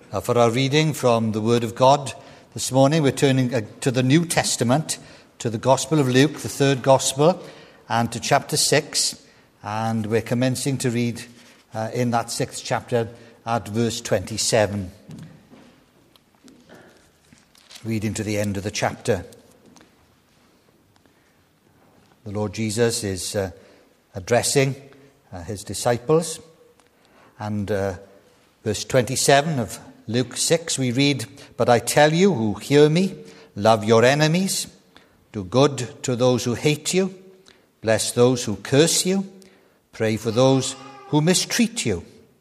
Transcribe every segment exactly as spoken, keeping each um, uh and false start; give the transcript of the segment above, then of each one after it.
Uh, for our reading from the Word of God this morning, we're turning uh, to the New Testament, to the Gospel of Luke, the third Gospel, and to chapter six. And we're commencing to read uh, in that sixth chapter at verse twenty-seven. Reading to the end of the chapter. The Lord Jesus is uh, addressing uh, his disciples. And uh, verse twenty-seven of Luke six, we read, "But I tell you who hear me, love your enemies, do good to those who hate you, bless those who curse you, pray for those who mistreat you.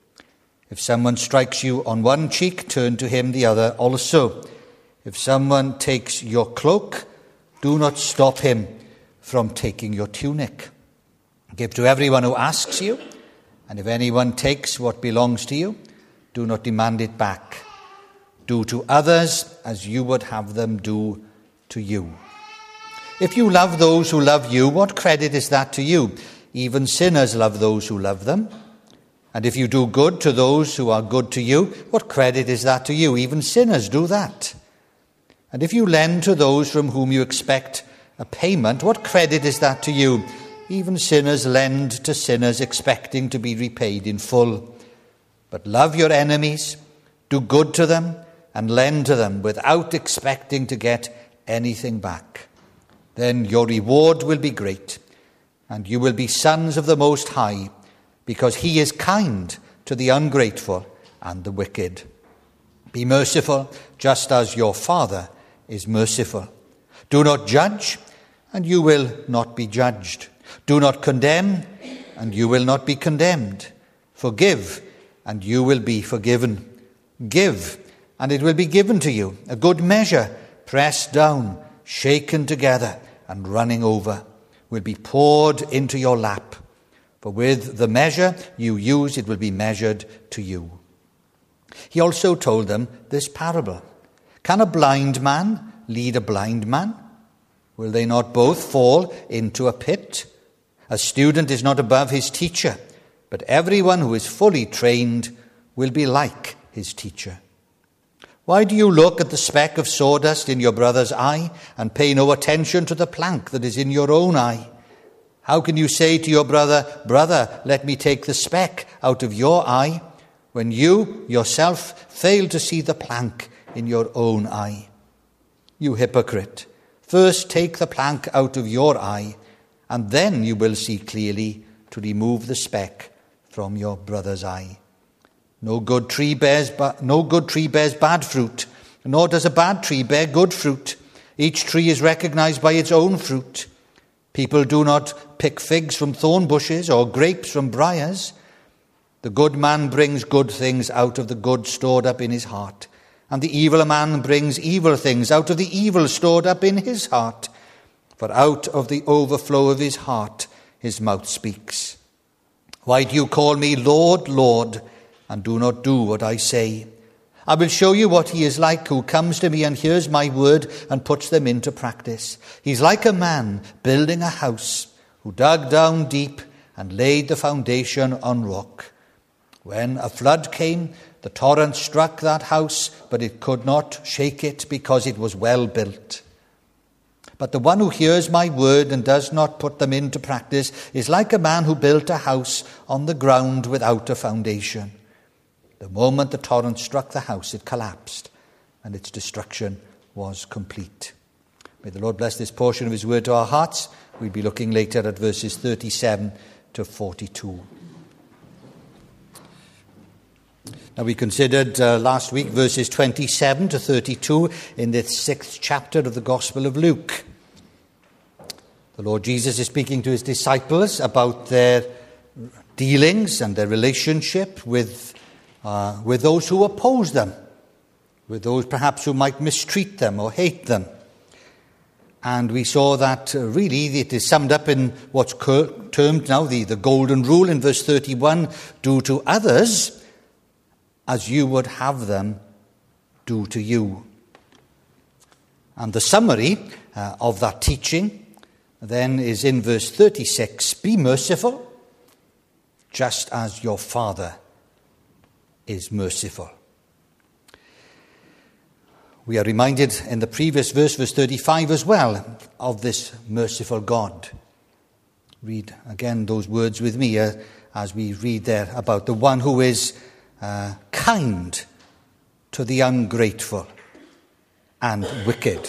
If someone strikes you on one cheek, turn to him the other also. If someone takes your cloak, do not stop him from taking your tunic. Give to everyone who asks you, and if anyone takes what belongs to you, do not demand it back. Do to others as you would have them do to you. If you love those who love you, what credit is that to you? Even sinners love those who love them. And if you do good to those who are good to you, what credit is that to you? Even sinners do that. And if you lend to those from whom you expect a payment, what credit is that to you? Even sinners lend to sinners expecting to be repaid in full. But love your enemies, do good to them, and lend to them without expecting to get anything back. Then your reward will be great, and you will be sons of the Most High, because he is kind to the ungrateful and the wicked. Be merciful, just as your Father is merciful. Do not judge, and you will not be judged. Do not condemn, and you will not be condemned. Forgive, and you will be forgiven. Give, and it will be given to you. A good measure, pressed down, shaken together, and running over, will be poured into your lap. For with the measure you use, it will be measured to you." He also told them this parable. "Can a blind man lead a blind man? Will they not both fall into a pit? A student is not above his teacher, but everyone who is fully trained will be like his teacher. Why do you look at the speck of sawdust in your brother's eye and pay no attention to the plank that is in your own eye? How can you say to your brother, 'Brother, let me take the speck out of your eye,' when you yourself fail to see the plank in your own eye? You hypocrite, first take the plank out of your eye, and then you will see clearly to remove the speck from your brother's eye. No good tree bears ba- no good tree bears bad fruit, nor does a bad tree bear good fruit. Each tree is recognized by its own fruit. People do not pick figs from thorn bushes or grapes from briars. The good man brings good things out of the good stored up in his heart, and the evil man brings evil things out of the evil stored up in his heart. For out of the overflow of his heart his mouth speaks. Why do you call me Lord, Lord, and do not do what I say? I will show you what he is like who comes to me and hears my word and puts them into practice. He's like a man building a house who dug down deep and laid the foundation on rock. When a flood came, the torrent struck that house, but it could not shake it because it was well built. But the one who hears my word and does not put them into practice is like a man who built a house on the ground without a foundation. The moment the torrent struck the house, it collapsed, and its destruction was complete." May the Lord bless this portion of his word to our hearts. We'll be looking later at verses thirty-seven to forty-two. Now, we considered uh, last week verses twenty-seven to thirty-two in this sixth chapter of the Gospel of Luke. The Lord Jesus is speaking to his disciples about their dealings and their relationship with, uh, with those who oppose them, with those perhaps who might mistreat them or hate them. And we saw that uh, really it is summed up in what's termed now the, the golden rule in verse thirty-one, "Do to others as you would have them do to you." And the summary uh, of that teaching then is in verse thirty-six, "Be merciful, just as your Father is merciful." We are reminded in the previous verse, verse thirty-five as well, of this merciful God. Read again those words with me uh, as we read there about the one who is uh, kind to the ungrateful and wicked.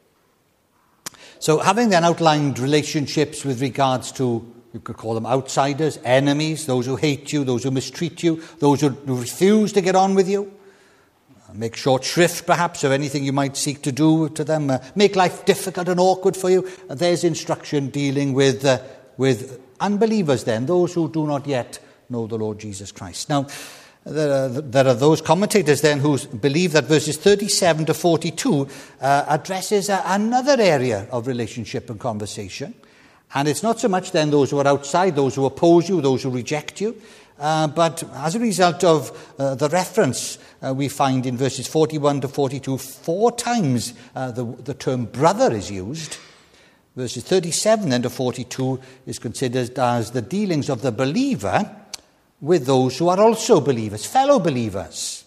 So having then outlined relationships with regards to, you could call them outsiders, enemies, those who hate you, those who mistreat you, those who refuse to get on with you, make short shrift perhaps of anything you might seek to do to them, uh, make life difficult and awkward for you. There's instruction dealing with uh, with unbelievers then, those who do not yet know the Lord Jesus Christ. Now, there are, there are those commentators then who believe that verses thirty-seven to forty-two uh, addresses a, another area of relationship and conversation. And it's not so much then those who are outside, those who oppose you, those who reject you, uh, but as a result of uh, the reference uh, we find in verses forty-one to forty-two, four times uh, the, the term brother is used. Verses thirty-seven then to forty-two is considered as the dealings of the believer with those who are also believers, fellow believers,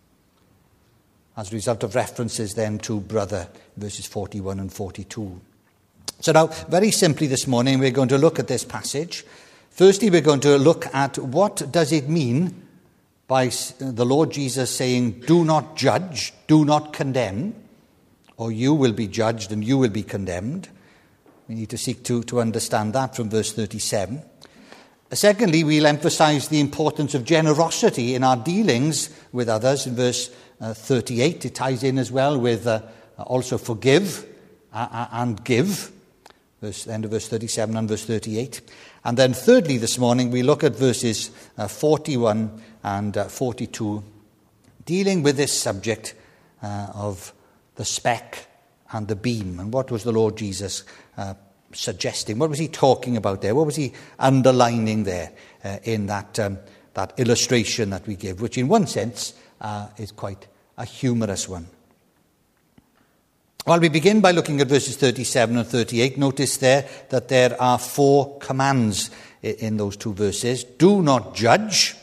as a result of references then to brother, verses forty-one and forty-two. So now, very simply this morning, we're going to look at this passage. Firstly, we're going to look at what does it mean by the Lord Jesus saying, do not judge, do not condemn, or you will be judged and you will be condemned. We need to seek to, to understand that from verse thirty-seven. Secondly, we'll emphasize the importance of generosity in our dealings with others. In verse uh, thirty-eight, it ties in as well with uh, also forgive uh, and give. Verse, end of verse thirty-seven and verse thirty-eight. And then thirdly, this morning, we look at verses uh, forty-one and uh, forty-two, dealing with this subject uh, of the speck and the beam. And what was the Lord Jesus uh, suggesting? What was he talking about there? What was he underlining there uh, in that um, that illustration that we give, which in one sense uh, is quite a humorous one? Well, we begin by looking at verses thirty-seven and thirty-eight. Notice there that there are four commands in those two verses. Do not judge,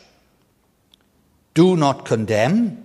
do not condemn,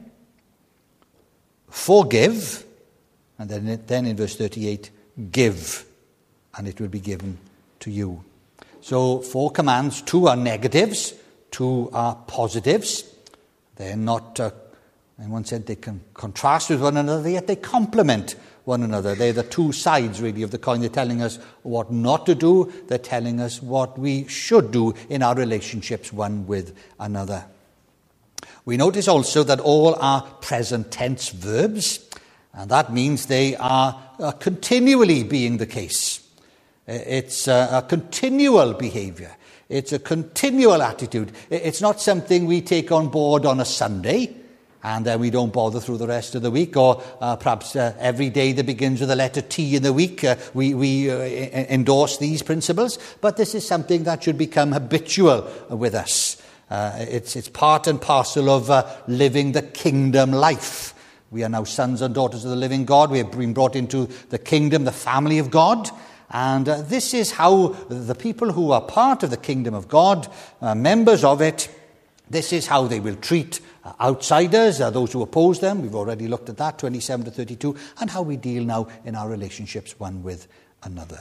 forgive, and then, then in verse thirty-eight, give, and it will be given to you. So four commands, two are negatives, two are positives. They're not, uh, in one sense, they can contrast with one another, yet they complement one another. They're the two sides, really, of the coin. They're telling us what not to do. They're telling us what we should do in our relationships one with another. We notice also that all are present tense verbs, and that means they are uh, continually being the case. It's a, a continual behavior. It's a continual attitude. It's not something we take on board on a Sunday and then we don't bother through the rest of the week, or uh, perhaps uh, every day that begins with the letter T in the week, uh, we, we uh, endorse these principles. But this is something that should become habitual with us. Uh, it's, it's part and parcel of uh, living the kingdom life. We are now sons and daughters of the living God. We have been brought into the kingdom, the family of God. And uh, this is how the people who are part of the kingdom of God, uh, members of it, this is how they will treat uh, outsiders, uh, those who oppose them. We've already looked at that, twenty-seven to thirty-two, and how we deal now in our relationships one with another.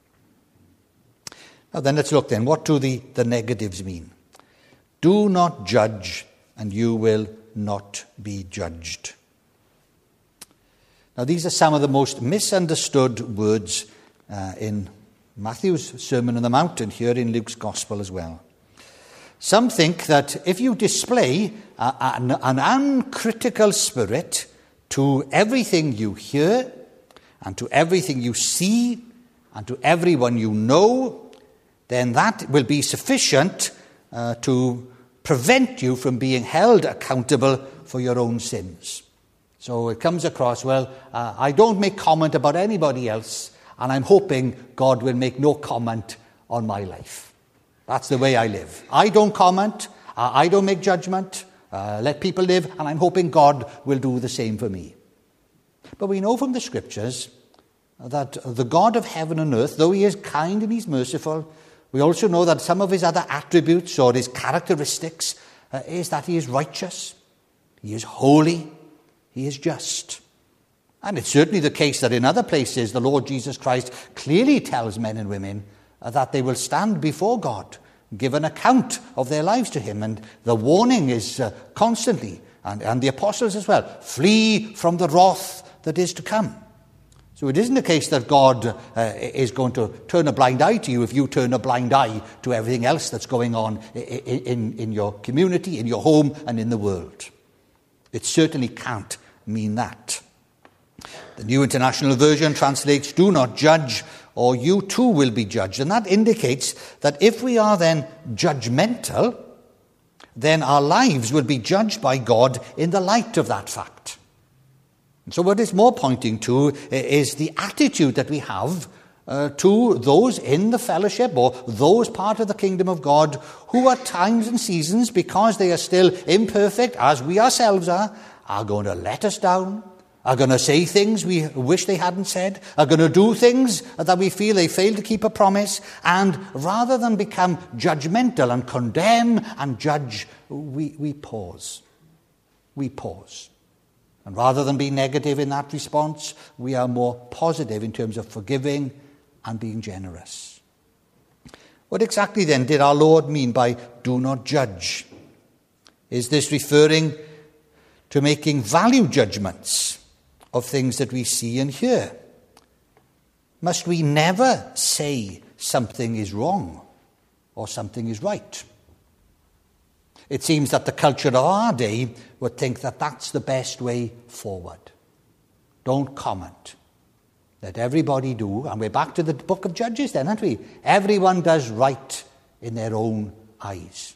Now then, let's look then. What do the, the negatives mean? Do not judge, and you will not be judged. Now, these are some of the most misunderstood words uh, in Matthew's Sermon on the Mount and here in Luke's Gospel as well. Some think that if you display uh, an, an uncritical spirit to everything you hear and to everything you see and to everyone you know, then that will be sufficient uh, to prevent you from being held accountable for your own sins. So it comes across, well, uh, I don't make comment about anybody else, and I'm hoping God will make no comment on my life. That's the way I live. I don't comment, uh, I don't make judgment, uh, let people live, and I'm hoping God will do the same for me. But we know from the Scriptures that the God of heaven and earth, though he is kind and he's merciful, we also know that some of his other attributes or his characteristics uh, is that he is righteous, he is holy, he is just. And it's certainly the case that in other places the Lord Jesus Christ clearly tells men and women uh, that they will stand before God, give an account of their lives to him. And the warning is uh, constantly, and, and the apostles as well, flee from the wrath that is to come. So it isn't a case that God uh, is going to turn a blind eye to you if you turn a blind eye to everything else that's going on in, in, in your community, in your home, and in the world. It certainly can't mean that. The New International Version translates, do not judge, or you too will be judged. And that indicates that if we are then judgmental, then our lives will be judged by God in the light of that fact. And so what it's more pointing to is the attitude that we have uh, to those in the fellowship or those part of the kingdom of God who at times and seasons, because they are still imperfect, as we ourselves are, are going to let us down, are going to say things we wish they hadn't said, are going to do things that we feel they failed to keep a promise, and rather than become judgmental and condemn and judge, we, we pause. We pause. And rather than be negative in that response, we are more positive in terms of forgiving and being generous. What exactly then did our Lord mean by do not judge? Is this referring to making value judgments of things that we see and hear? Must we never say something is wrong or something is right? It seems that the culture of our day would think that that's the best way forward. Don't comment. Let everybody do. And we're back to the book of Judges then, aren't we? Everyone does right in their own eyes.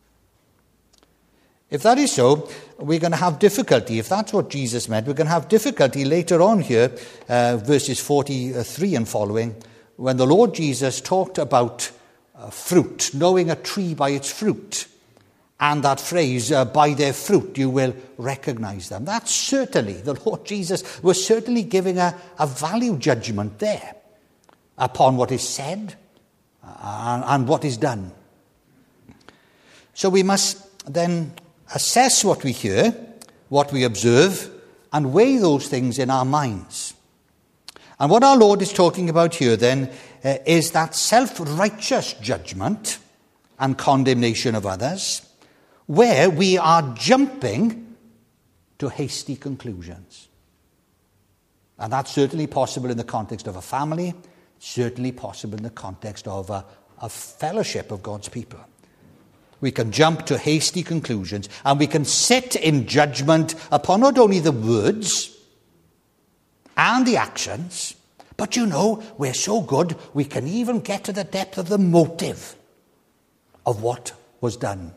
If that is so, we're going to have difficulty. If that's what Jesus meant, we're going to have difficulty later on here, uh, verses forty-three and following, when the Lord Jesus talked about uh, fruit, knowing a tree by its fruit. And that phrase, uh, by their fruit you will recognize them. That's certainly, the Lord Jesus was certainly giving a, a value judgment there upon what is said and, and what is done. So we must then assess what we hear, what we observe, and weigh those things in our minds. And what our Lord is talking about here then uh, is that self-righteous judgment and condemnation of others, where we are jumping to hasty conclusions. And that's certainly possible in the context of a family, certainly possible in the context of a, a fellowship of God's people. We can jump to hasty conclusions, and we can sit in judgment upon not only the words and the actions, but you know, we're so good, we can even get to the depth of the motive of what was done.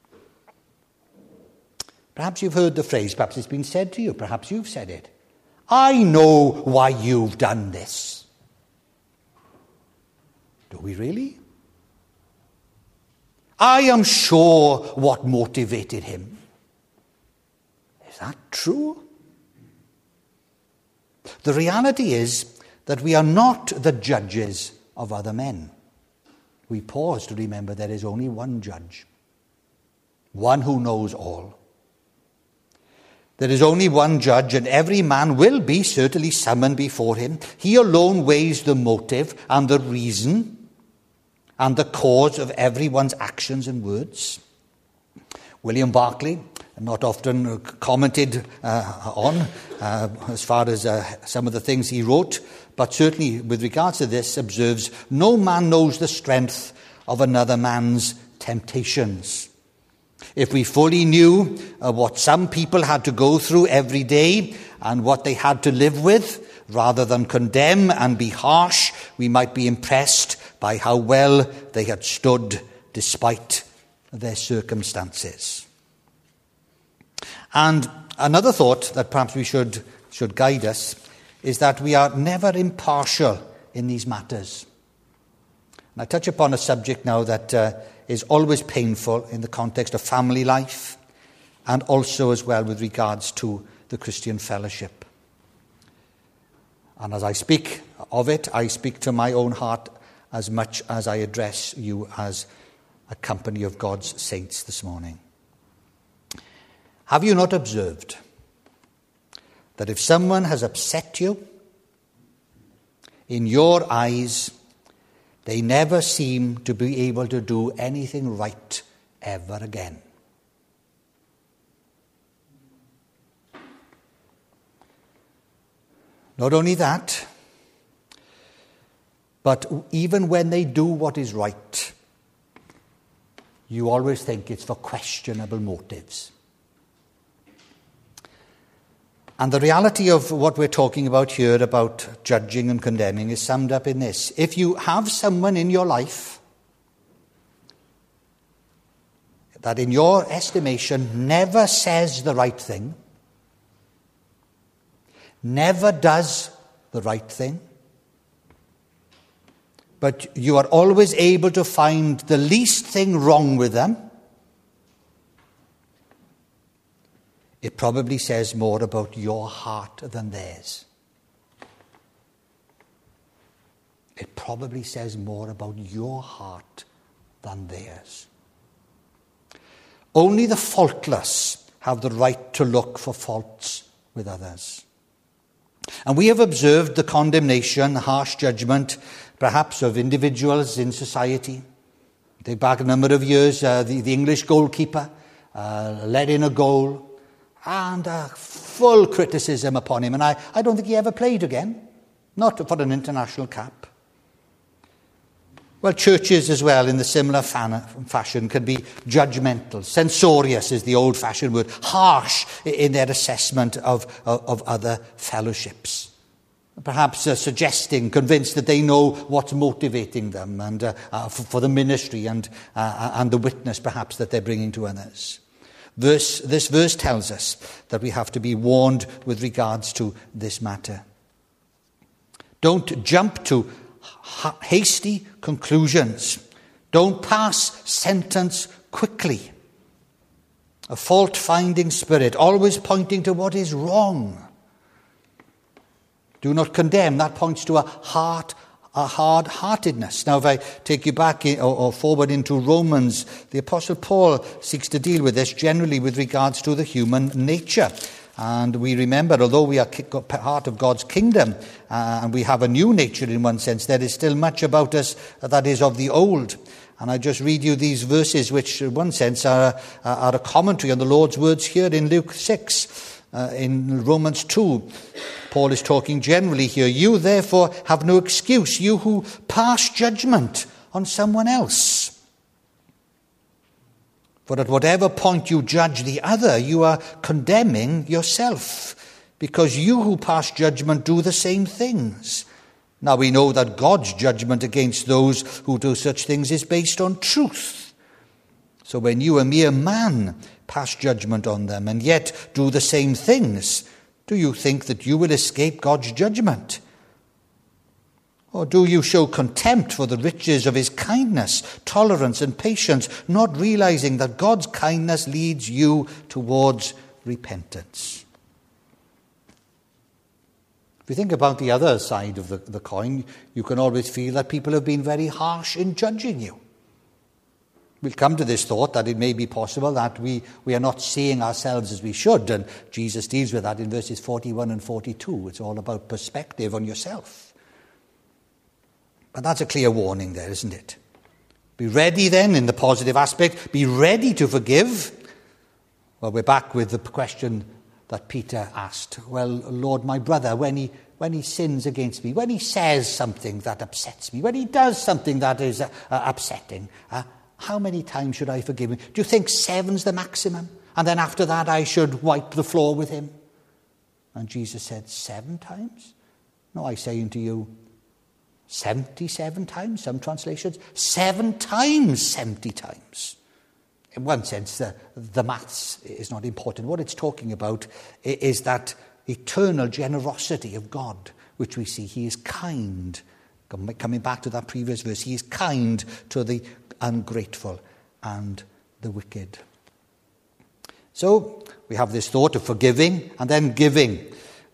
Perhaps you've heard the phrase, perhaps it's been said to you, perhaps you've said it. I know why you've done this. Do we really? I am sure what motivated him. Is that true? The reality is that we are not the judges of other men. We pause to remember there is only one judge, one who knows all. There is only one judge, and every man will be certainly summoned before him. He alone weighs the motive and the reason and the cause of everyone's actions and words. William Barclay, not often commented uh, on uh, as far as uh, some of the things he wrote, but certainly with regards to this, observes, no man knows the strength of another man's temptations. If we fully knew uh, what some people had to go through every day and what they had to live with, rather than condemn and be harsh, we might be impressed by how well they had stood despite their circumstances. And another thought that perhaps we should, should guide us is that we are never impartial in these matters. And I touch upon a subject now that uh, is always painful in the context of family life and also as well with regards to the Christian fellowship. And as I speak of it, I speak to my own heart as much as I address you as a company of God's saints this morning. Have you not observed that if someone has upset you, in your eyes, they never seem to be able to do anything right ever again. Not only that, but even when they do what is right, you always think it's for questionable motives. And the reality of what we're talking about here, about judging and condemning, is summed up in this. If you have someone in your life that in your estimation never says the right thing, never does the right thing, but you are always able to find the least thing wrong with them, it probably says more about your heart than theirs. It probably says more about your heart than theirs. Only the faultless have the right to look for faults with others. And we have observed the condemnation, harsh judgment, perhaps of individuals in society. Take back a number of years, uh, the, the English goalkeeper uh, let in a goal, and uh, full criticism upon him. And I, I don't think he ever played again, not for an international cap. Well, churches as well, in the similar fan- fashion, can be judgmental. Censorious is the old-fashioned word. Harsh in their assessment of, of, of other fellowships. Perhaps uh, suggesting, convinced that they know what's motivating them and uh, uh, for, for the ministry and, uh, and the witness, perhaps, that they're bringing to others. Verse, this verse tells us that we have to be warned with regards to this matter. Don't jump to ha- hasty conclusions. Don't pass sentence quickly. A fault-finding spirit, always pointing to what is wrong. Do not condemn. That points to a heart A hard-heartedness. Now, if I take you back in, or, or forward into Romans, the Apostle Paul seeks to deal with this generally with regards to the human nature. And we remember, although we are part of God's kingdom uh, and we have a new nature in one sense, there is still much about us that is of the old. And I just read you these verses, which in one sense are, are a commentary on the Lord's words here in Luke six. Uh, in Romans two, Paul is talking generally here. You therefore have no excuse, you who pass judgment on someone else. For at whatever point you judge the other, you are condemning yourself, because you who pass judgment do the same things. Now we know that God's judgment against those who do such things is based on truth. So when you, a mere man, pass judgment on them and yet do the same things, do you think that you will escape God's judgment? Or do you show contempt for the riches of his kindness, tolerance and patience, not realizing that God's kindness leads you towards repentance? If you think about the other side of the, the coin, you can always feel that people have been very harsh in judging you. We'll come to this thought that it may be possible that we, we are not seeing ourselves as we should, and Jesus deals with that in verses forty-one and forty-two. It's all about perspective on yourself. But that's a clear warning there, isn't it? Be ready then in the positive aspect. Be ready to forgive. Well, we're back with the question that Peter asked. Well, Lord, my brother, when he when he sins against me, when he says something that upsets me, when he does something that is uh, uh, upsetting, uh, how many times should I forgive him? Do you think seven's the maximum? And then after that I should wipe the floor with him? And Jesus said, seven times? No, I say unto you, seventy-seven times, some translations. Seven times, seventy times. In one sense, the, the maths is not important. What it's talking about is that eternal generosity of God, which we see. He is kind. Coming back to that previous verse, he is kind to the ungrateful and the wicked. So we have this thought of forgiving and then giving.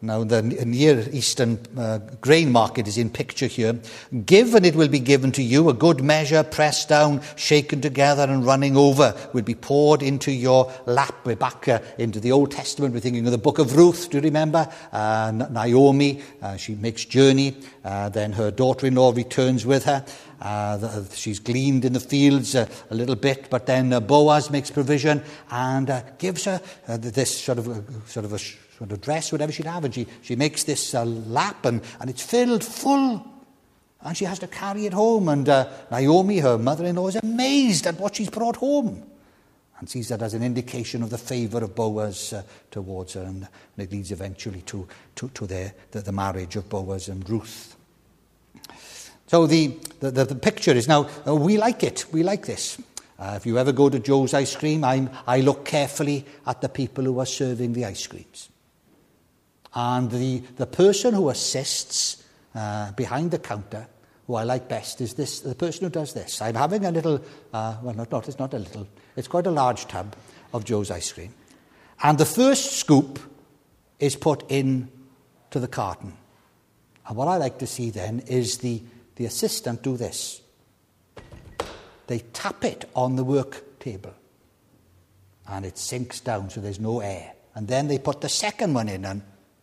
Now, the Near Eastern uh, grain market is in picture here. Give, and it will be given to you. A good measure, pressed down, shaken together, and running over, will be poured into your lap. We're back uh, into the Old Testament. We're thinking of the book of Ruth. Do you remember? Uh, Naomi, uh, she makes journey. Uh, then her daughter-in-law returns with her. Uh, the, she's gleaned in the fields uh, a little bit, but then uh, Boaz makes provision and uh, gives her uh, this sort of uh, sort of a sort of dress, whatever she'd have, and she, she makes this uh, lap, and, and it's filled full, and she has to carry it home. And uh, Naomi, her mother-in-law, is amazed at what she's brought home and sees that as an indication of the favour of Boaz uh, towards her, and, and it leads eventually to to, to their, the, the marriage of Boaz and Ruth. So the, the, the picture is now, uh, we like it, we like this. Uh, if you ever go to Joe's Ice Cream, I'm, I look carefully at the people who are serving the ice creams. And the, the person who assists uh, behind the counter, who I like best, is this the person who does this. I'm having a little, uh, well, not, not, it's not a little, it's quite a large tub of Joe's Ice Cream. And the first scoop is put in to the carton. And what I like to see then is the, the assistant do this. They tap it on the work table. And it sinks down so there's no air. And then they put the second one in, and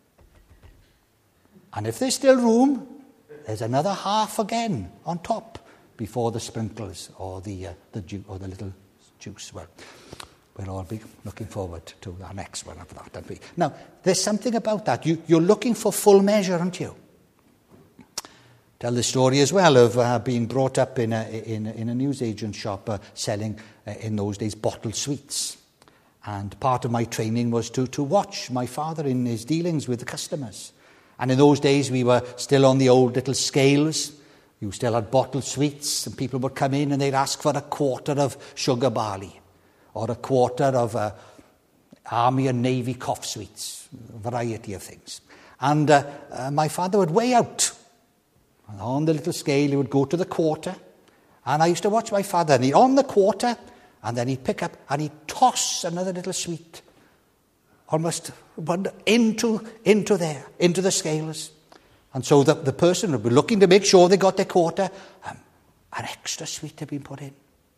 And if there's still room, there's another half again on top before the sprinkles or the uh, the ju- or the little juice. Well, we'll all be looking forward to our next one after that, aren't we? Now, there's something about that. You, you're looking for full measure, aren't you? Tell the story as well of uh, being brought up in a in, in a newsagent shop uh, selling uh, in those days bottled sweets. And part of my training was to to watch my father in his dealings with the customers. And in those days, we were still on the old little scales. You still had bottled sweets, and people would come in and they'd ask for a quarter of sugar barley or a quarter of uh, Army and Navy cough sweets, a variety of things. And uh, uh, my father would weigh out. And on the little scale, he would go to the quarter. And I used to watch my father, and he'd on the quarter, and then he'd pick up and he'd toss another little sweet almost into, into there, into the scales. And so the, the person would be looking to make sure they got their quarter. Um, an extra sweet had been put in.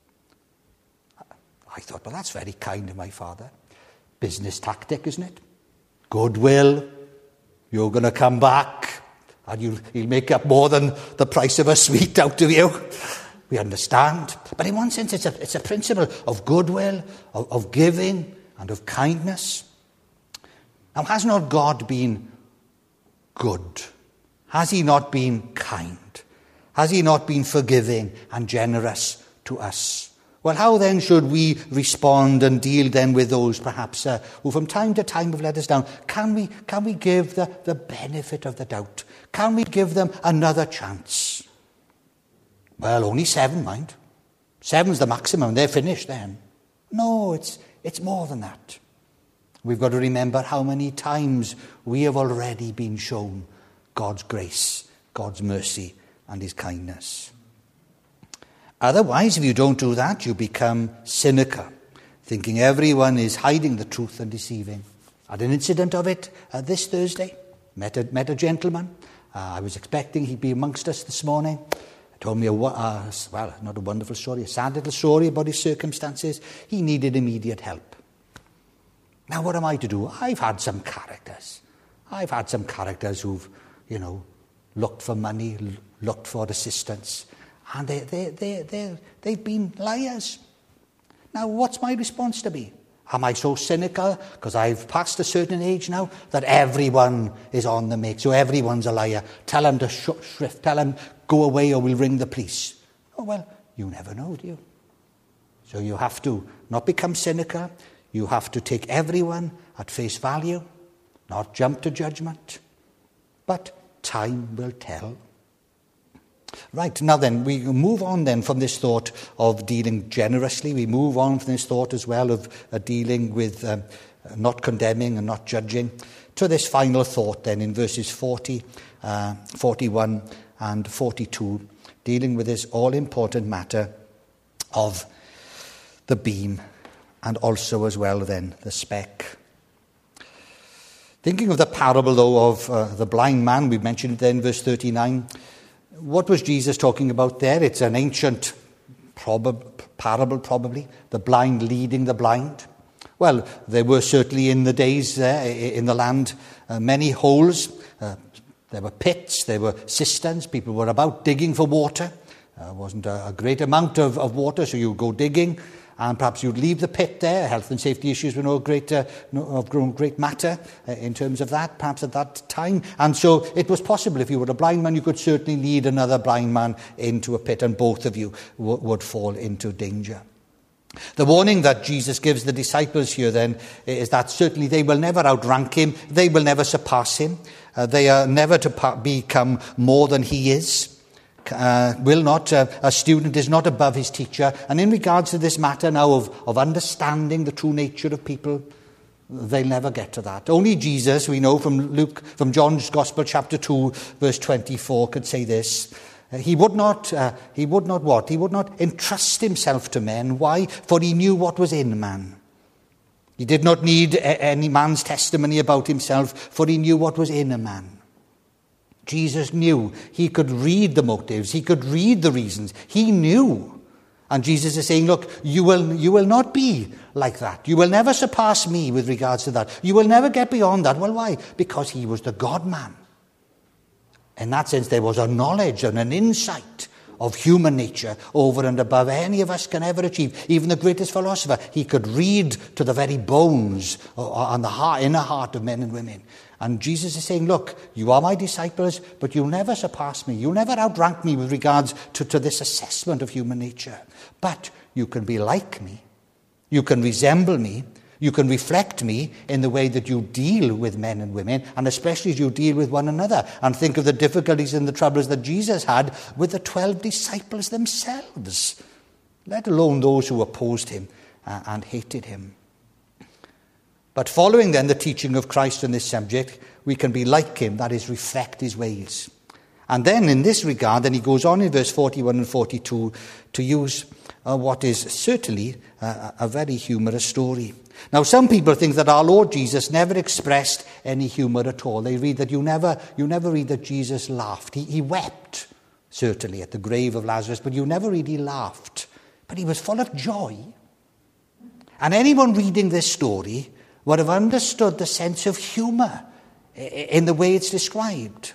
I thought, well, that's very kind of my father. Business tactic, isn't it? Goodwill. You're going to come back, and you'll, he'll make up more than the price of a sweet out of you. We understand. But in one sense, it's a, it's a principle of goodwill, of, of giving, and of kindness. Now, has not God been good? Has he not been kind? Has he not been forgiving and generous to us? Well, how then should we respond and deal then with those perhaps uh, who from time to time have let us down? Can we, can we give the, the benefit of the doubt? Can we give them another chance? Well, only seven, mind. Seven's the maximum. They're finished then. No, it's it's more than that. We've got to remember how many times we have already been shown God's grace, God's mercy, and his kindness. Otherwise, if you don't do that, you become cynical, thinking everyone is hiding the truth and deceiving. I had an incident of it uh, this Thursday. Met a, met a gentleman. Uh, I was expecting he'd be amongst us this morning. He told me, a, uh, well, not a wonderful story, a sad little story about his circumstances. He needed immediate help. Now, what am I to do? I've had some characters. I've had some characters who've, you know, looked for money, looked for assistance, and they, they, they, they, they've been liars. Now, what's my response to be? Am I so cynical, because I've passed a certain age now, that everyone is on the make, so everyone's a liar? Tell them to sh- shrift, tell them, go away or we'll ring the police. Oh, well, you never know, do you? So you have to not become cynical. You have to take everyone at face value, not jump to judgment. But time will tell. Right, now then, we move on then from this thought of dealing generously. We move on from this thought as well of uh, dealing with um, not condemning and not judging, to this final thought then in verses forty, uh, forty-one and forty-two, dealing with this all-important matter of the beam, and also as well then the speck. Thinking of the parable, though, of uh, the blind man, we mentioned it there in verse thirty-nine. What was Jesus talking about there? It's an ancient prob- parable, probably. The blind leading the blind. Well, there were certainly in the days there, in the land, uh, many holes. Uh, there were pits, there were cisterns. People were about digging for water. There uh, wasn't a, a great amount of, of water, so you go digging. And perhaps you'd leave the pit there. Health and safety issues were no great, uh, no, of great matter uh, in terms of that, perhaps at that time. And so it was possible, if you were a blind man, you could certainly lead another blind man into a pit, and both of you w- would fall into danger. The warning that Jesus gives the disciples here then is that certainly they will never outrank him. They will never surpass him. Uh, they are never to pa- become more than he is. Uh, will not, uh, a student is not above his teacher. And in regards to this matter now of, of understanding the true nature of people, they'll never get to that. Only Jesus, we know from Luke, from John's Gospel, chapter two, verse twenty-four, could say this. Uh, he would not, uh, he would not what? He would not entrust himself to men. Why? For he knew what was in man. He did not need a- any man's testimony about himself, for he knew what was in a man. Jesus knew. He could read the motives. He could read the reasons. He knew. And Jesus is saying, look, you will, you will not be like that. You will never surpass me with regards to that. You will never get beyond that. Well, why? Because he was the God-man. In that sense, there was a knowledge and an insight of human nature over and above any of us can ever achieve. Even the greatest philosopher, he could read to the very bones on the heart, inner heart of men and women. And Jesus is saying, look, you are my disciples, but you'll never surpass me. You'll never outrank me with regards to, to this assessment of human nature. But you can be like me. You can resemble me. You can reflect me in the way that you deal with men and women, and especially as you deal with one another. And think of the difficulties and the troubles that Jesus had with the twelve disciples themselves, let alone those who opposed him uh, and hated him. But following then the teaching of Christ on this subject, we can be like him, that is, reflect his ways. And then in this regard, then he goes on in verse forty-one and forty-two to use uh, what is certainly uh, a very humorous story. Now, some people think that our Lord Jesus never expressed any humour at all. They read that you never, you never read that Jesus laughed. He, he wept, certainly, at the grave of Lazarus, but you never read he laughed. But he was full of joy. And anyone reading this story would have understood the sense of humour in the way it's described.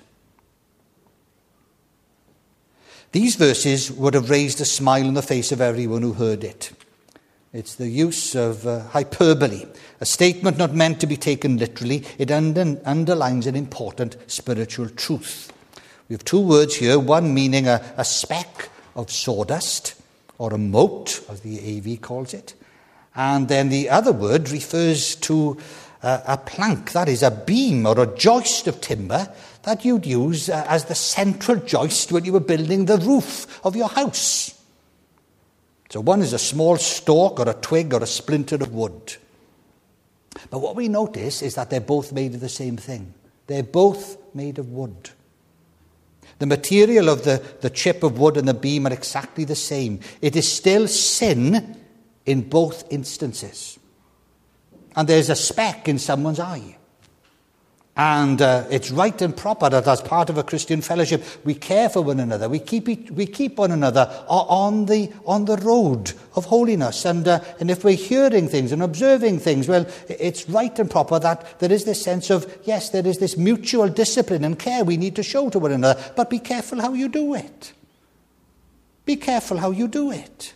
These verses would have raised a smile on the face of everyone who heard it. It's the use of uh, hyperbole, a statement not meant to be taken literally. It under- underlines an important spiritual truth. We have two words here, one meaning a, a speck of sawdust, or a mote, as the A V calls it. And then the other word refers to uh, a plank, that is a beam or a joist of timber that you'd use uh, as the central joist when you were building the roof of your house. So one is a small stalk or a twig or a splinter of wood. But what we notice is that they're both made of the same thing. They're both made of wood. The material of the, the chip of wood and the beam are exactly the same. It is still sin in both instances. And there's a speck in someone's eye. And uh, it's right and proper that as part of a Christian fellowship, we care for one another. We keep it, we keep one another on the on the road of holiness. And uh, and if we're hearing things and observing things, well, it's right and proper that there is this sense of, yes, there is this mutual discipline and care we need to show to one another. But be careful how you do it. Be careful how you do it.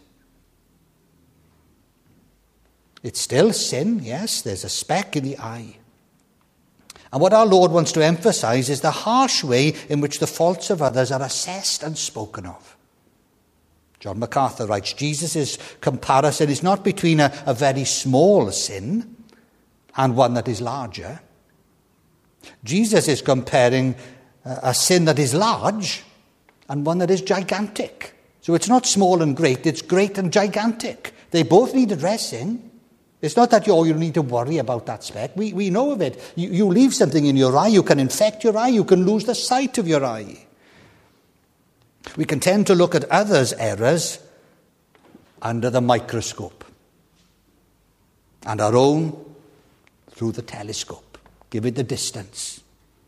It's still sin, yes, there's a speck in the eye. And what our Lord wants to emphasize is the harsh way in which the faults of others are assessed and spoken of. John MacArthur writes, Jesus' comparison is not between a, a very small sin and one that is larger. Jesus is comparing a, a sin that is large and one that is gigantic. So it's not small and great, it's great and gigantic. They both need addressing. It's not that you, oh, you need to worry about that speck. We, we know of it. You, you leave something in your eye, you can infect your eye, you can lose the sight of your eye. We can tend to look at others' errors under the microscope and our own through the telescope. Give it the distance.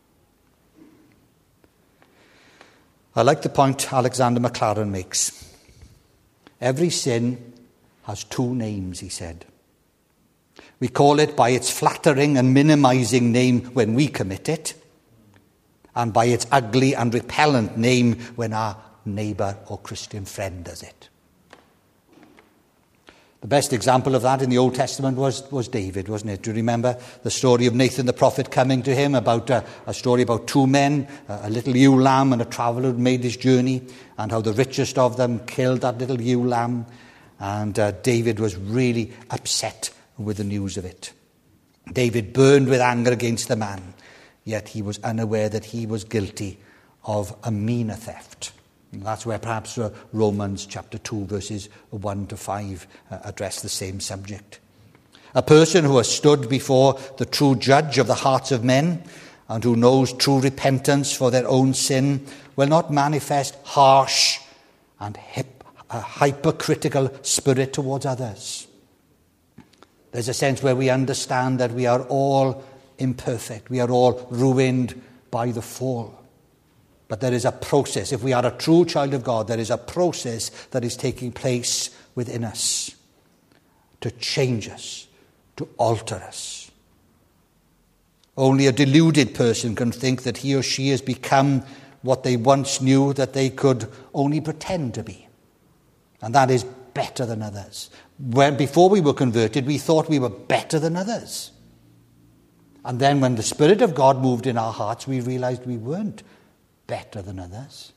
I like the point Alexander Maclaren makes. Every sin has two names, he said. We call it by its flattering and minimizing name when we commit it, and by its ugly and repellent name when our neighbour or Christian friend does it. The best example of that in the Old Testament was, was David, wasn't it? Do you remember the story of Nathan the prophet coming to him about uh, a story about two men, uh, a little ewe lamb and a traveller who made his journey, and how the richest of them killed that little ewe lamb, and uh, David was really upset with the news of it. David burned with anger against the man, yet he was unaware that he was guilty of a meaner theft. And that's where perhaps uh, Romans chapter two, verses one to five uh, address the same subject. A person who has stood before the true judge of the hearts of men and who knows true repentance for their own sin will not manifest harsh and hip, a hypercritical spirit towards others. There's a sense where we understand that we are all imperfect. We are all ruined by the fall. But there is a process. If we are a true child of God, there is a process that is taking place within us to change us, to alter us. Only a deluded person can think that he or she has become what they once knew that they could only pretend to be. And that is better than others. When, before we were converted, we thought we were better than others. And then when the Spirit of God moved in our hearts, we realized we weren't better than others.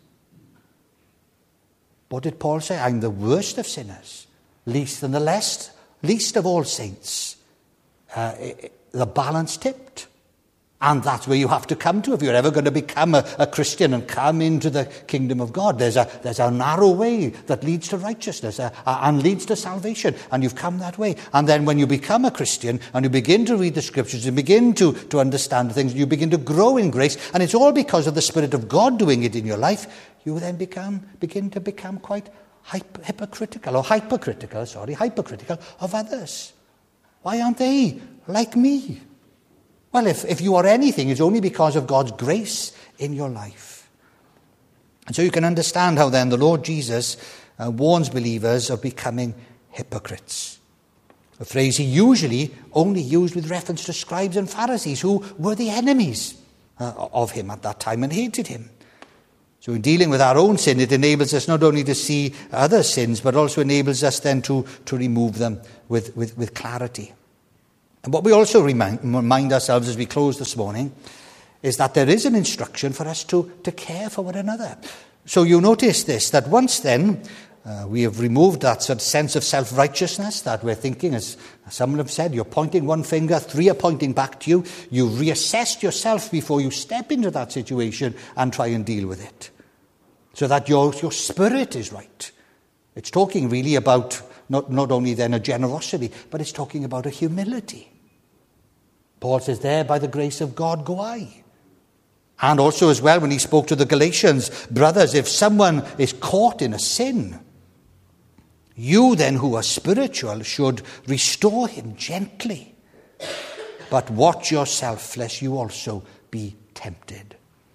What did Paul say? I'm the worst of sinners, least than the least, least of all saints. Uh, the balance tipped. And that's where you have to come to if you're ever going to become a, a Christian and come into the kingdom of God. There's a, there's a narrow way that leads to righteousness uh, and leads to salvation. And you've come that way. And then when you become a Christian and you begin to read the scriptures and begin to, to understand things, you begin to grow in grace. And it's all because of the Spirit of God doing it in your life. You then become begin to become quite hyper, hypocritical or hypercritical, sorry, hypercritical of others. Why aren't they like me? Well, if, if you are anything, it's only because of God's grace in your life. And so you can understand how then the Lord Jesus uh, warns believers of becoming hypocrites. A phrase he usually only used with reference to scribes and Pharisees, who were the enemies uh, of him at that time and hated him. So in dealing with our own sin, it enables us not only to see other sins, but also enables us then to, to remove them with, with, with clarity. And what we also remind, remind ourselves as we close this morning is that there is an instruction for us to, to care for one another. So you notice this, that once then uh, we have removed that sort of sense of self-righteousness that we're thinking, as someone have said, you're pointing one finger, three are pointing back to you. You've reassessed yourself before you step into that situation and try and deal with it. So that your, your spirit is right. It's talking really about not, not only then a generosity, but it's talking about a humility. Paul says, there by the grace of God go I. And also as well when he spoke to the Galatians, brothers, if someone is caught in a sin, you then who are spiritual should restore him gently. But watch yourself lest you also be tempted.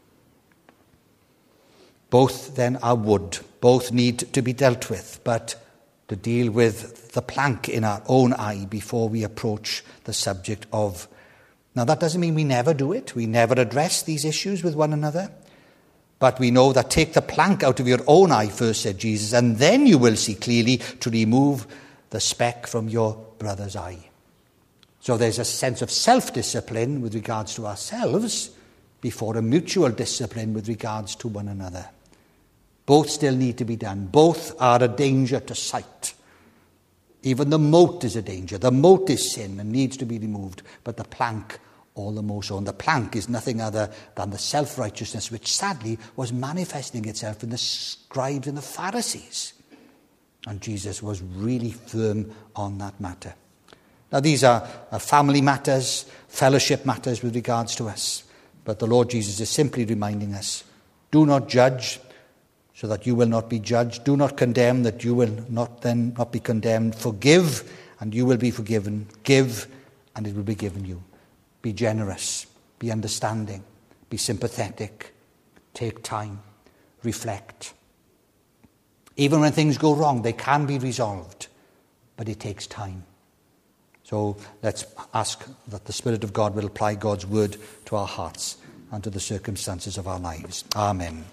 Both then are wood. Both need to be dealt with, but to deal with the plank in our own eye before we approach the subject of. Now that doesn't mean we never do it. We never address these issues with one another. But we know that take the plank out of your own eye first, said Jesus, and then you will see clearly to remove the speck from your brother's eye. So there's a sense of self-discipline with regards to ourselves before a mutual discipline with regards to one another. Both still need to be done. Both are a danger to sight. Even the mote is a danger. The mote is sin and needs to be removed. But the plank, all the more so. And the plank is nothing other than the self-righteousness which sadly was manifesting itself in the scribes and the Pharisees. And Jesus was really firm on that matter. Now these are family matters, fellowship matters with regards to us. But the Lord Jesus is simply reminding us, do not judge, so that you will not be judged. Do not condemn, that you will not then not be condemned. Forgive, and you will be forgiven. Give, and it will be given you. Be generous, be understanding, be sympathetic, take time, reflect. Even when things go wrong, they can be resolved, but it takes time. So let's ask that the Spirit of God will apply God's word to our hearts and to the circumstances of our lives. Amen.